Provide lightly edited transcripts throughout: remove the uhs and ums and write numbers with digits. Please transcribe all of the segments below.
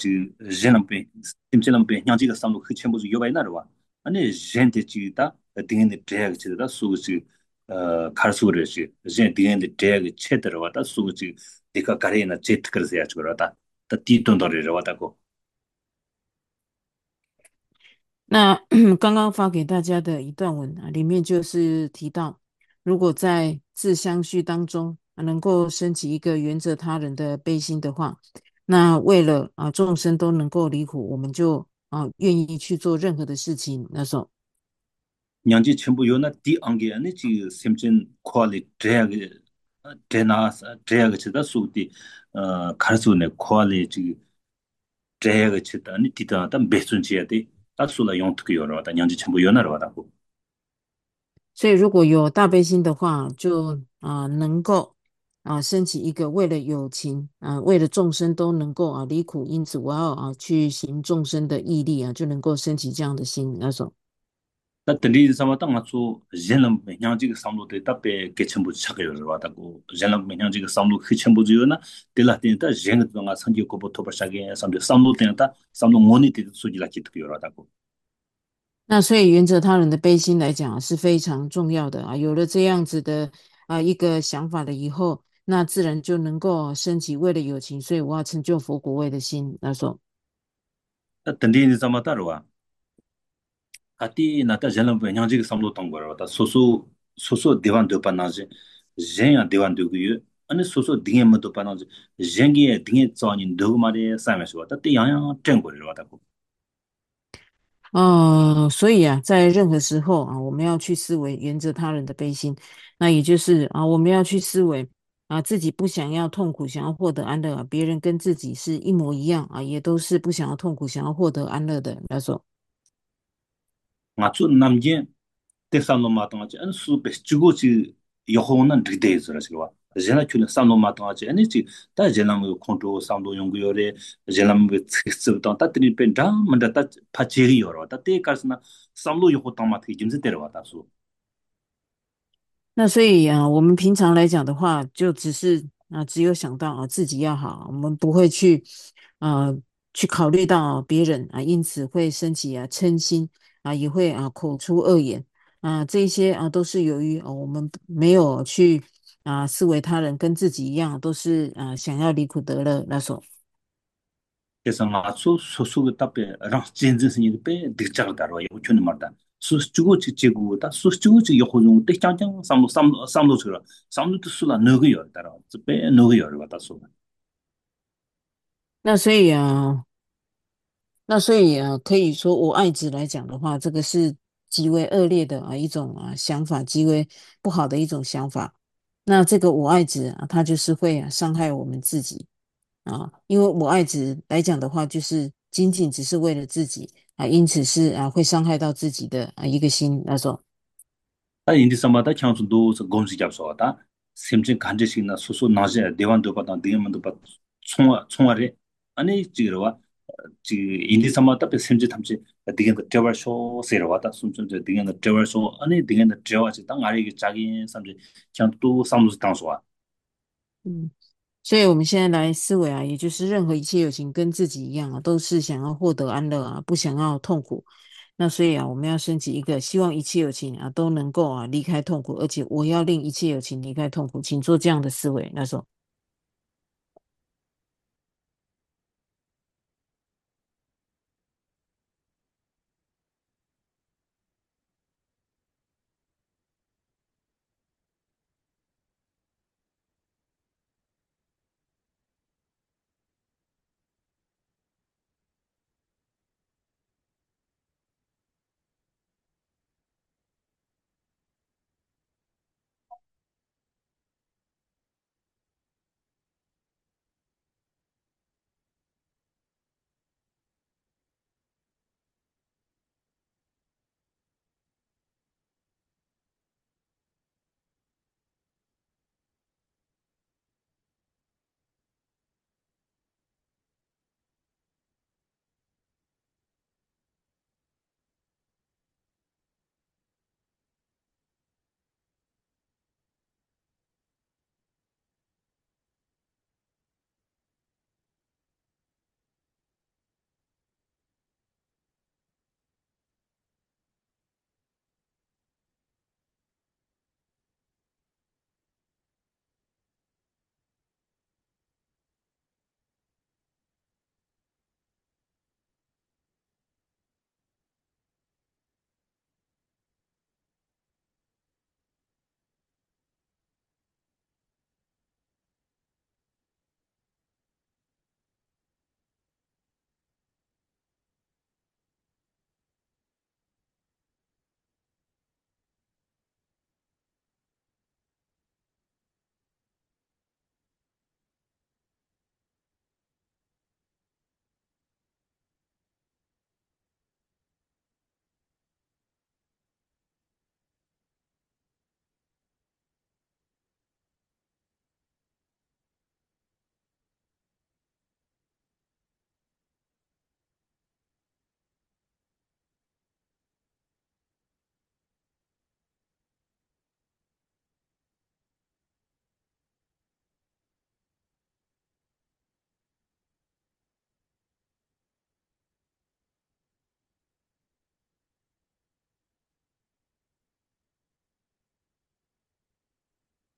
지 젠람페 팀체람페 냥지가 삼로 그 첨부지 요바이나르와 아니 젠테 지다 딩인데 드래그 지다 수지 카르수르지 젠 딩인데 드래그 체들어와다 수지 디카 가레나 제트크르세야 주로다 다 디톤도르르와다고 那刚刚发给大家的一段文啊，里面就是提到，如果在自相续当中能够升起一个原则他人的悲心的话，那为了众生都能够离苦，我们就愿意去做任何的事情。那种。 냥지 첨부 요나 디 안게 아니 지 셈진 퀄리 드래그 드나스 드래그 치다 수디 카르수네 퀄리 지 드래그 치다 아니 디다 다 베순지야데 다술라 용트그 요라다 냥지 첨부 요나라다고 所以如果有大悲心的话，就能够升起一个为了友情为了众生都能够离苦，因此我要去行众生的义力就能够升起这样的心那种。 다 든디 sama ta nga tsu zhenlam nyang ji ge samlo de ta pe ke chenbu chak yo wa ta ko zhenlam nyang ji ge samlo khi chenbu ji yo na de la tin ta zheng de nga sang ji ko bo to ba sha ge samlo ten ta samlo ngoni de su ji la ki tu yo wa ta ko 那所以原则他人的悲心来讲是非常重要的有了这样子的一个想法了以后，那自然就能够升起为了友情，所以我要成就佛果位的心那种。 ta 든디 ni sama ta ro wa ati na ta zhenlam nyang ji ge samlo tong go ro ta so so dewan de pa na ji zhen ya dewan de gu yo ani so so ding ma do pa na ji zhen ge ding ye zao ni de ma de sa me shuo ta de yang yang zhen go ro wa ta ko 所以在任何时候我们要去思维原则他人的悲心，那也就是我们要去思维自己不想要痛苦，想要获得安乐别人跟自己是一模一样也都是不想要痛苦，想要获得安乐的那种。 nga tsu nam gen te samlo ma tanga chi an su pe chugo chi yoho nan ride zura chi wa jena kyun samlo ma tanga chi ani chi ta jena mo konto samlo yong yo re jena mo tsis tsu ta ta tri pe dam man da ta pa chi ri yo ro ta te kar na samlo yoho ta ma thi jim se ter wa ta su 那所以我们平常来讲的话，就只是只有想到自己要好，我们不会啊去考虑到别人因此会升起嗔心也会口出恶言这一些都是由于我们没有去思维他人跟自己一样，都是想要离苦得乐那种。 ke sa nga tsu su su ge ta pe rang jen jen sin pe dik char dar wa yo chun mar da su chugo chi chi gu ta su chugo chi yoho jong te chang chang samlo chu ra samlo tu su la no ge yo da ra pe no ge yo wa ta su 那所以可以说我爱子来讲的话，这个是极为恶劣的一种想法，极为不好的一种想法。那这个我爱子它就是会伤害我们自己因为我爱子来讲的话，就是仅仅只是为了自己因此是会伤害到自己的一个心那种。 다 인디 삼바다 창수도 곰지 잡서다 심진 간제식나 소소 나제 대완도 바다 대만도 바 총아래 아니 지르와 지 인디 삼바다 베 심지 탐지 디겐 더 트래버쇼 세르와다 숨순제 디겐 더 트래버쇼 아니 디겐 더 트래버지 땅 아래기 자기 삼지 창도 삼무스 당소와 嗯。所以我们现在来思维也就是任何一切有情跟自己一样都是想要获得安乐不想要痛苦。那所以我们要升起一个希望一切有情都能够离开痛苦，而且我要令一切有情离开痛苦，请做这样的思维。那种。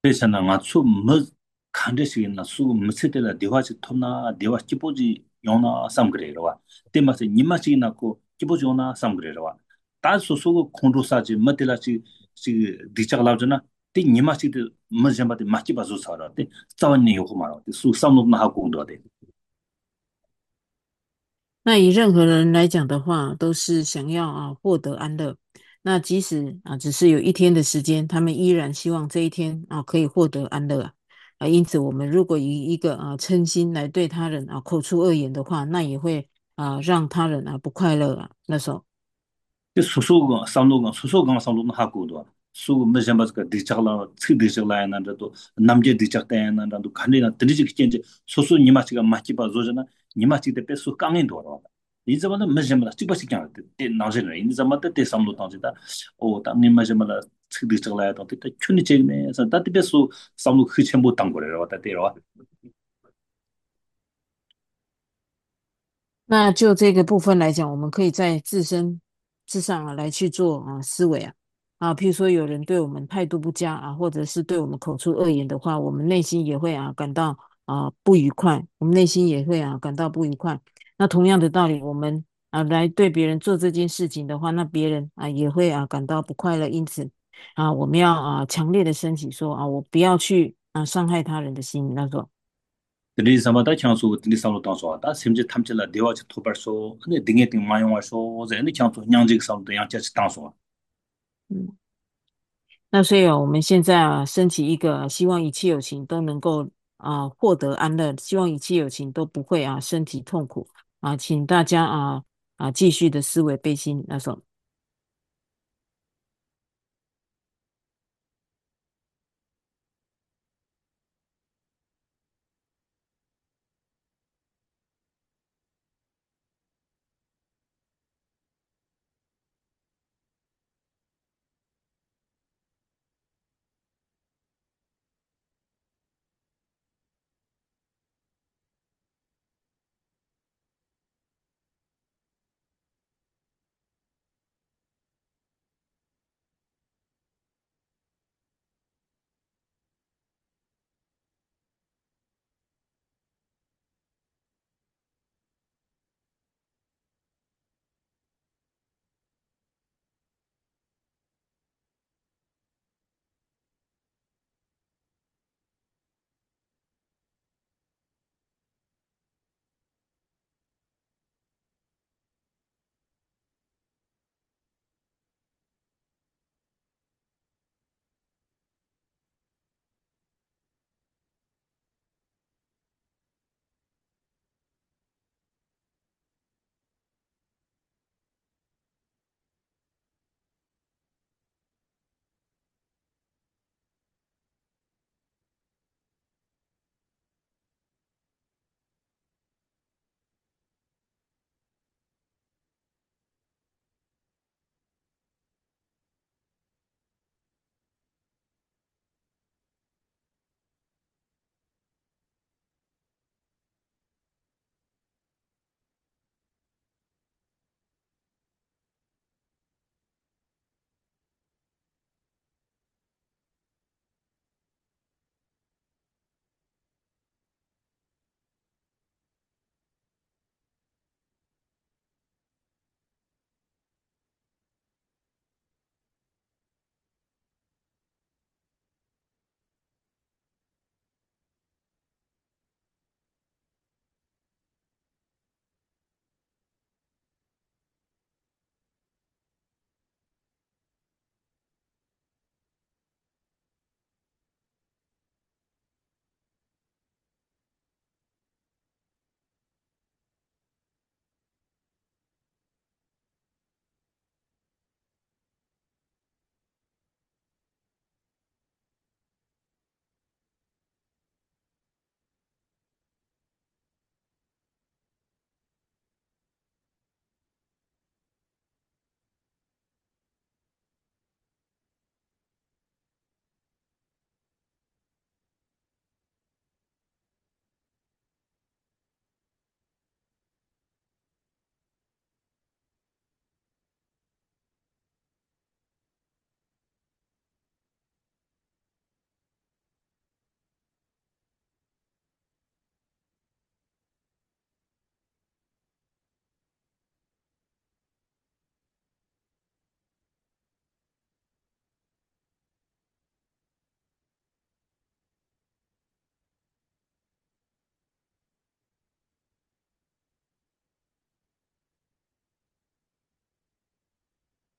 그래서는 맞추 뭐 칸데시나 수 무세텔라 디와치 토나 디와 키포지 요나 삼그레로와 때마세 니마시 나고 키포지 요나 삼그레로와 다소소 콘도사지 마텔라치 시 디차글라우잖아 티 니마시데 머젬바데 마치바조 사라데 자원니 요고 말어 수 삼노나 하고 온도데 那以任何人来讲的话，都是想要获得安乐。那即使只是有一天的时间，他们依然希望这一天可以获得安乐因此，我们如果以一个嗔心来对他人口出恶言的话，那也会让他人不快乐那时候。 소소가 삼로가 소소가 삼로는 하고도 수 메젬바스가 디착라 치 디착라 난다도 남제 디착다 난다도 간이나 드리지 기겐제 소소 니마치가 마치바 조잖아 니마치 때 빼수 깡인 도로 이 zaman 메젬바 찍바시 그냥 때 나제는 이 zaman 때 삼로 당지다 오다 니마젬바 치 디착라 또 때 춘이 제네 서 따티 빼수 삼로 그 전부 당 거래요 왔다 때로 那就这个部分来讲，我们可以在自身之上来去做思维譬如说有人对我们态度不佳或者是对我们口出恶言的话，我们内心也会感到不愉快，我们内心也会感到不愉快。那同样的道理，我们来对别人做这件事情的话，那别人也会感到不快乐。因此我们要强烈的升起说我不要去伤害他人的心，那种。 드리 사마다 창수 드리 삼로 당소 왔다 심지 탐질라 대화치 토벌소 근데 등에 등 마용와서 제니 창수 냥직 삼도 양자치 당소 嗯。那所以我们现在升起一个希望一切有情都能够获得安乐，希望一切有情都不会身体痛苦请大家继续的思维悲心那种。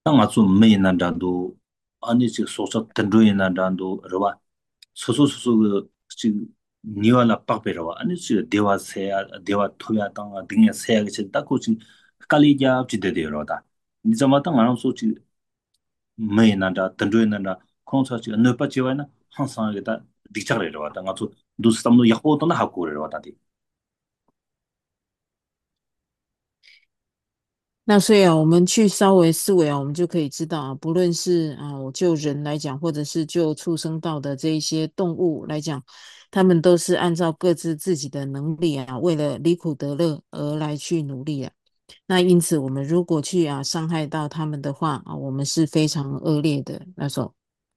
nga tsu mei nan dandu, ani chik sosa tendruye nan dandu, rwa, soso soso chik niwa la pakpe rwa, ani chik dewa seya, dewa toya tanga, dingya seya kichik, taku chik kali gyab chik dede rwa ta. Nizama ta nga rang so chik mei nan da, tendruye nan da, kongsa chik nupa chiwa na, hansang kita dikchak rwa ta, nga tsu dus samdo yakbo tanda haku rwa ta di. 那所以啊，我们去稍微思维啊，我们就可以知道啊，不论是啊，我就人来讲，或者是就畜生道的这一些动物来讲，他们都是按照各自自己的能力啊，为了离苦得乐而来去努力啊。那因此，我们如果去啊伤害到他们的话啊，我们是非常恶劣的那种。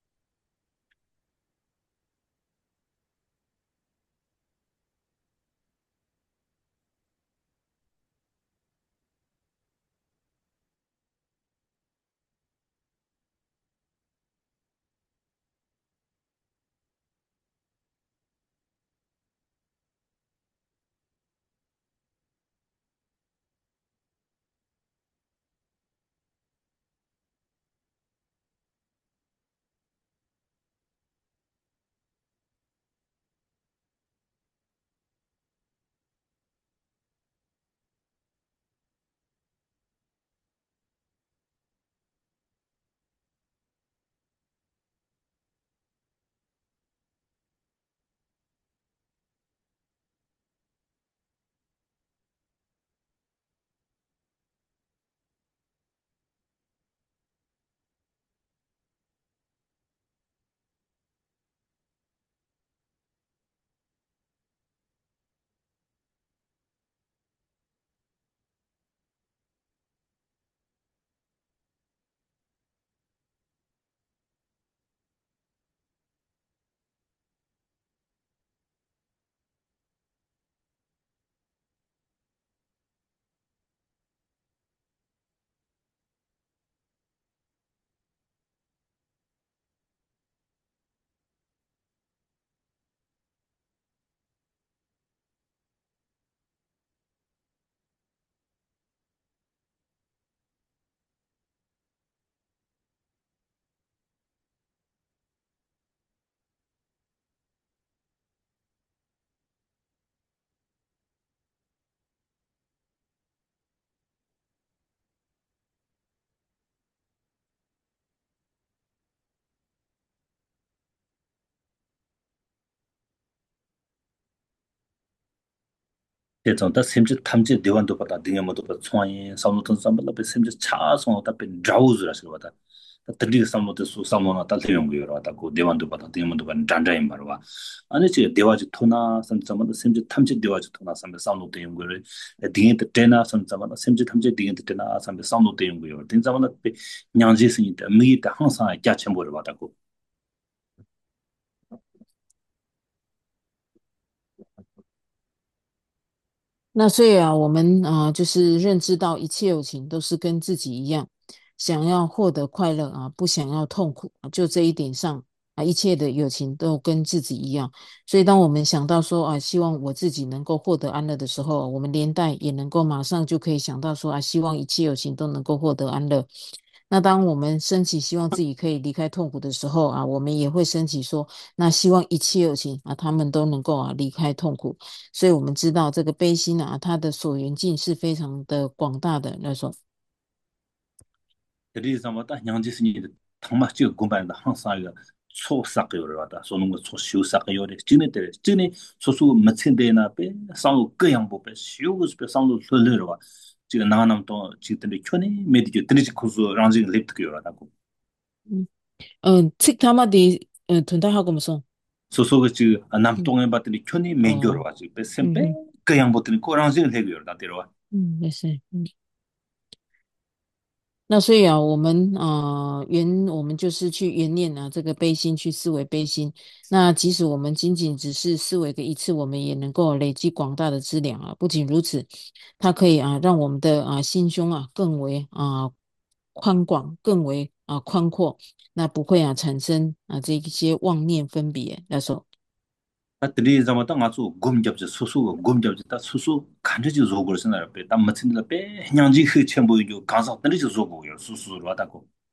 대전 다 샘지 탐지 대원도 받아 등에모도 받 총이 사무도 삼발로 배 샘지 차서 다 배 자우즈라서 받아 들리 사무도 수 사무나 달대 연구여 받아 고 대원도 받아 등에모도 받 잔자인 말와 아니 지 대화지 토나 삼자마다 샘지 탐지 대화지 토나 삼배 사무도 연구를 등에 때나 삼자마다 샘지 탐지 등에 때나 삼배 사무도 연구여 등자마다 배 냥지스니 때 미기 때 항상 야채 뭐를 받았고 那所以啊，我们啊，就是认知到一切有情都是跟自己一样，想要获得快乐啊，不想要痛苦啊，就这一点上啊，一切的友情都跟自己一样。所以，当我们想到说啊，希望我自己能够获得安乐的时候，我们连带也能够马上就可以想到说啊，希望一切有情都能够获得安乐。那当我们升起希望自己可以离开痛苦的时候啊，我们也会升起说，那希望一切有情啊，他们都能够啊离开痛苦。所以我们知道这个悲心啊，它的所缘境是非常的广大的那种。 这里上么，但杨就是你的他妈就公办的行啥个错啥个有了的，说那个错修啥个有的，今年的今年说说没钱的那边上路各样不呗，修个是别上路出来了吧，这个哪那么多，这个的去年没得就等于是可是让这个 lift 个有了的， 嗯책 담아디 돈다 하고 무슨 说说个这个南 음, 东人把的去年没有了 어, 吧，这个先别 음, 各样不等于个让这个那个有了的，对了吧？ 没事，那所以啊，我们我们就是去原念啊，这个悲心去思维悲心。那即使我们仅仅只是思维个一次，我们也能够累积广大的资粮啊。不仅如此，它可以啊，让我们的心胸啊更为宽广，更为宽阔，那不会产生这一些妄念分别。那时候。 아, 들리 잠았다 가서 곰잡지 소소 곰잡지 다 소소 간지 조고를 쓰나 배 담마친다 배 향지 그 첨부 요 가서 들리 조고요 소소로 하다고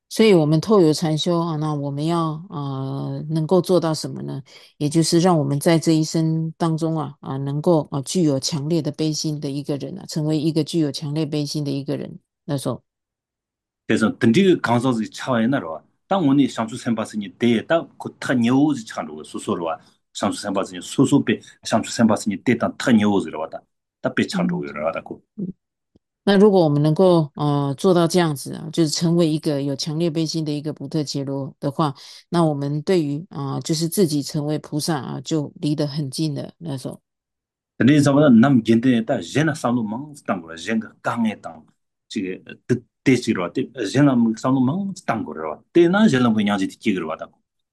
所以，我们透有禅修啊，那我们要能够做到什么呢？也就是让我们在这一生当中能够具有强烈的悲心的一个人成为一个具有强烈悲心的一个人。那时候， 그래서 던지가 강사지 차에 나로 땅 원이 상주 샘바스니 데다 고타 녀우지 차로 소소로와 상주 샘바스니 소소베 상주 샘바스니 데다 타 녀우지로 왔다 답베 차로 嗯。 요라다고 那如果我们能够做到这样子就是成为一个有强烈悲心的一个补特伽罗的话，那我们对于就是自己成为菩萨就离得很近了。那时候， 근데 저보다 남 겐데다 제나 상로 망 땅고 제가 강에 땅 지게 데지로 왔대 제나 상로 망 땅고로 데나 제나 그냥지 티기로 왔다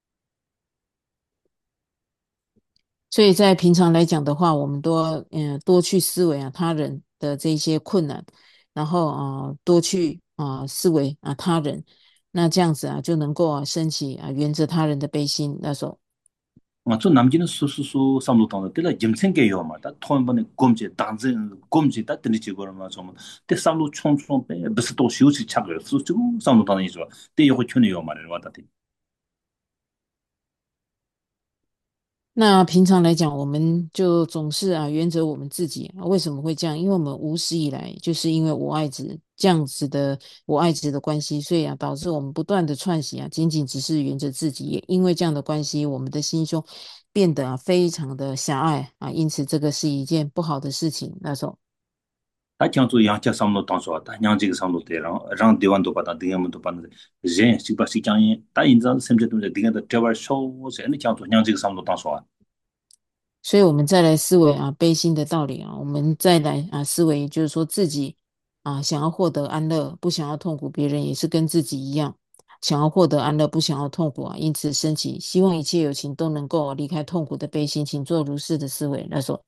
所以在平常来讲的话，我们多多去思维他人的这些困难，然后多去思维他人，那这样子就能够升起原着他人的悲心。那时候。 저 남기는 수수수 삼로 땅다 때라 김생게요 마다 토한번에 곰지 당진 곰지 다 들리지 거라마 좀 때 삼로 총총 빼 무슨 또 쉬우지 착을 수주 삼로 땅이 좋아 때 요거 촌이요 말을 왔다 那平常来讲，我们就总是原则我们自己为什么会这样？因为我们无始以来就是因为我爱子这样子的我爱子的关系，所以导致我们不断的串习仅仅只是原则自己，也因为这样的关系，我们的心胸变得非常的狭隘因此这个是一件不好的事情。那时候。 다 장조 양자 삼로 땅 좋았다 양지 삼로 때랑 랑 대원도 받다 등염도 받는데 제 식바 식장이 다 인자 샘제도 등에다 저발 쇼 제는 장조 양지 삼로 땅 좋아 所以我们再来思维悲心的道理我们再来思维，就是说自己想要获得安乐，不想要痛苦，别人也是跟自己一样，想要获得安乐，不想要痛苦因此升起希望一切有情都能够离开痛苦的悲心，请做如是的思维。那说。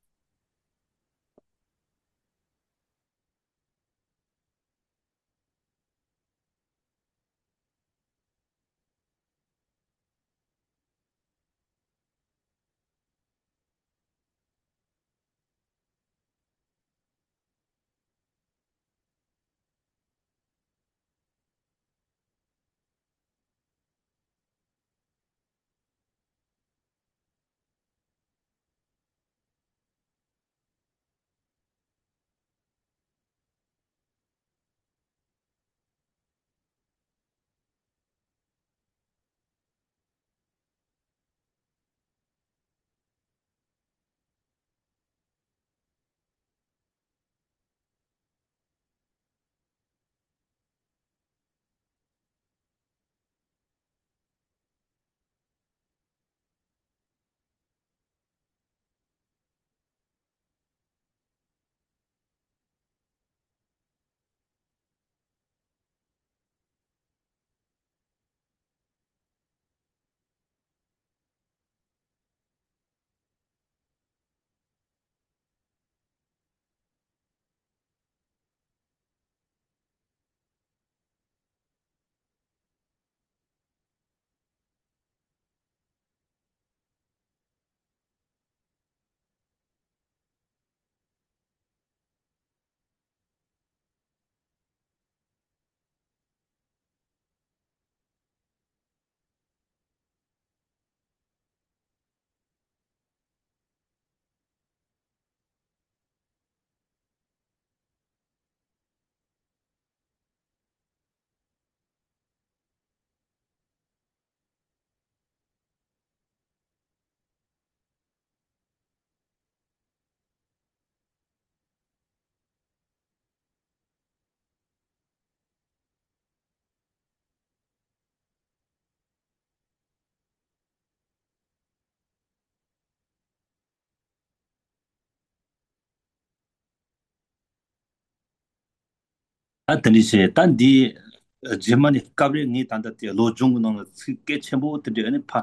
들리세 단디 제만이 까브리 니 단다티 로중노 게 첨부 드리네 파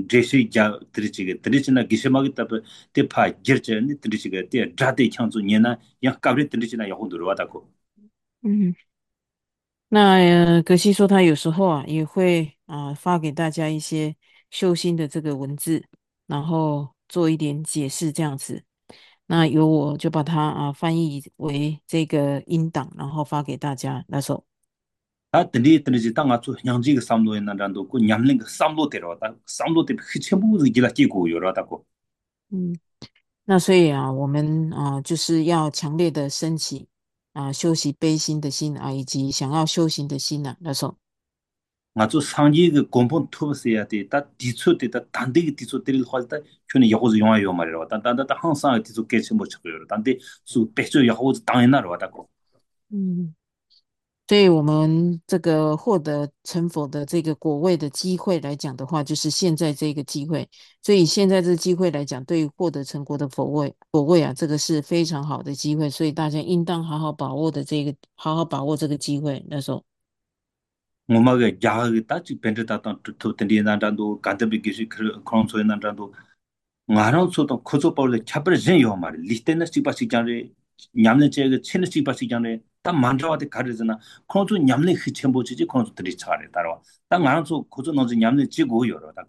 제시 자 드리지게 드리지나 기시마기 답 대파 게르제니 드리지게 대 자데 창조 니나 야 까브리 드리지나 야혼 들어와다고 嗯。那格西说他有时候也会发给大家一些修心的这个文字，然后做一点解释这样子。那由我就把它翻译为这个音档，然后发给大家。那时候。 다 들리 땅아 주 향지가 삼로에 난단도 그 냠는 그 삼로 데려다 삼로 때 전부 이기라 끼고 요라다고 嗯，那所以啊，我们就是要强烈的升起修习悲心的心以及想要修行的心那种。 아주 상기 그 공본 투브스야 돼다 디초데다 단데기 디초데를 할때 큐네 야고즈 용아요 말이라 단단다 항상 디초 깨치 못 쳐요 단데 수 배조 야고즈 당연하러 왔다고 嗯。所以，我们这个获得成佛的这个果位的机会来讲的话，就是现在这个机会。所以，现在这个机会来讲，对于获得成果的果位这个是非常好的机会。所以，大家应当好好把握的好好把握这个机会。那时候， 뭐마가 야가 따지 벤트다던 또 텐디 난단도 간데비 기시 크론소에 난단도 ngaran so to khozo pawle chapre jen yo mari listen na sipa sikjare nyamne che ge chen sipa sikjare ta manjawa de garizna khozo nyamne khichen bo ji khozo tri chare tarwa ta ngaran so khozo no ji nyamne ji go yo ro ta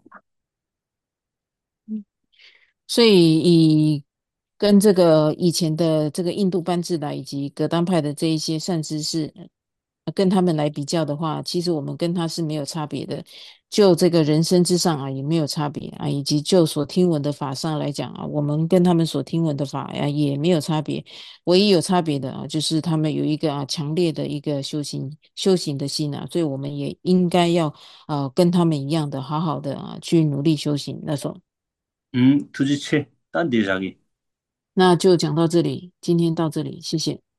所以跟这个以前的这个印度班智达以及格当派的这一些善知识，跟他们来比较的话，其实我们跟他是没有差别的。就这个人生之上也没有差别以及就所听闻的法上来讲我们跟他们所听闻的法也没有差别。唯一有差别的就是他们有一个强烈的一个修行的心所以我们也应该要跟他们一样的好好的去努力修行那种。 투지 che tan de jagi 那就讲到这里，今天到这里，谢谢。